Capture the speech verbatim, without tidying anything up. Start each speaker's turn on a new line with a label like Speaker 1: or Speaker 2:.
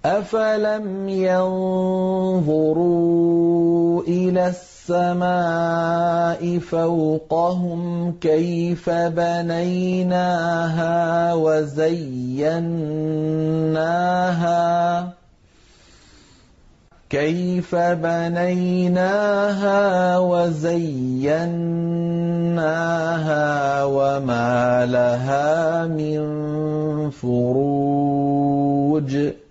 Speaker 1: أَفَلَمْ يَنظُرُوا إِلَى السَّمَاءِ فَوْقَهُمْ كَيْفَ بَنَيْنَاهَا وَزَيَّنَّاهَا كَيْفَ بَنَيْنَاهَا وَزَيَّنَّاهَا وَمَا لَهَا مِن فُرُوجٍ